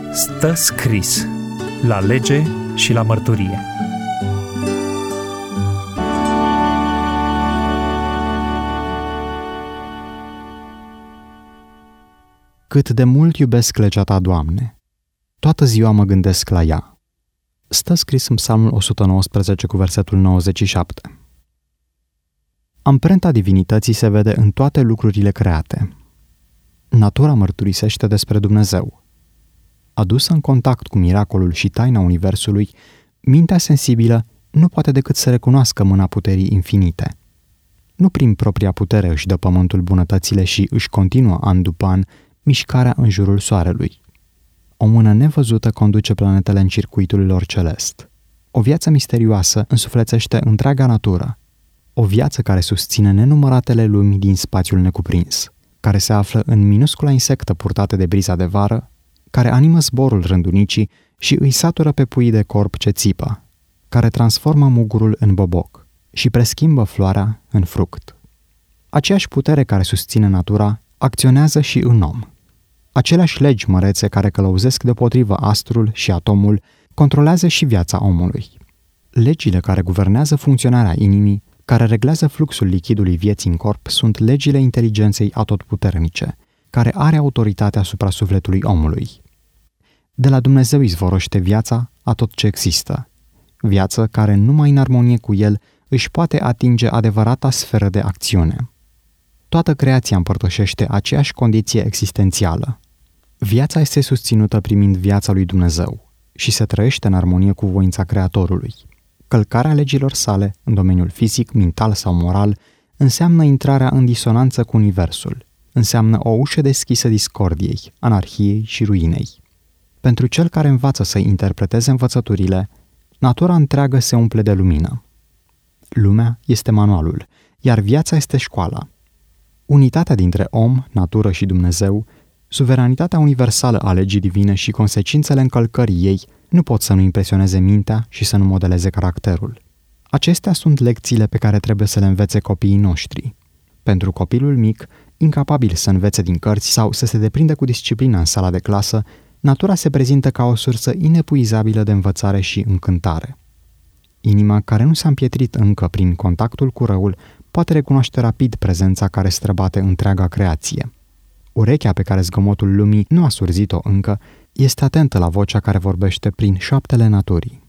Stă scris la lege și la mărturie. Cât de mult iubesc legea ta, Doamne! Toată ziua mă gândesc la ea. Stă scris în Psalmul 119 cu versetul 97. Amprenta divinității se vede în toate lucrurile create. Natura mărturisește despre Dumnezeu. Adusă în contact cu miracolul și taina universului, mintea sensibilă nu poate decât să recunoască mâna puterii infinite. Nu prin propria putere își dă pământul bunătățile și își continuă an după an mișcarea în jurul soarelui. O mână nevăzută conduce planetele în circuitul lor celest. O viață misterioasă însuflețește întreaga natură. O viață care susține nenumăratele lumi din spațiul necuprins, care se află în minuscula insectă purtată de briza de vară, care animă zborul rândunicii și îi satură pe puii de corp ce țipă, care transformă mugurul în boboc și preschimbă floarea în fruct. Aceeași putere care susține natura acționează și în om. Aceleași legi mărețe care călăuzesc deopotrivă astrul și atomul controlează și viața omului. Legile care guvernează funcționarea inimii, care reglează fluxul lichidului vieții în corp, sunt legile inteligenței atotputernice, care are autoritatea asupra sufletului omului. De la Dumnezeu izvoroște viața a tot ce există, viață care numai în armonie cu El își poate atinge adevărata sferă de acțiune. Toată creația împărtășește aceeași condiție existențială. Viața este susținută primind viața lui Dumnezeu și se trăiește în armonie cu voința Creatorului. Călcarea legilor sale, în domeniul fizic, mental sau moral, înseamnă intrarea în disonanță cu universul, înseamnă o ușă deschisă discordiei, anarhiei și ruinei. Pentru cel care învață să interpreteze învățăturile, natura întreagă se umple de lumină. Lumea este manualul, iar viața este școala. Unitatea dintre om, natură și Dumnezeu, suveranitatea universală a legii divine și consecințele încălcării ei nu pot să nu impresioneze mintea și să nu modeleze caracterul. Acestea sunt lecțiile pe care trebuie să le învețe copiii noștri. Pentru copilul mic, incapabil să învețe din cărți sau să se deprindă cu disciplină în sala de clasă, natura se prezintă ca o sursă inepuizabilă de învățare și încântare. Inima, care nu s-a împietrit încă prin contactul cu răul, poate recunoaște rapid prezența care străbate întreaga creație. Urechea pe care zgomotul lumii nu a surzit-o încă este atentă la vocea care vorbește prin șoaptele naturii.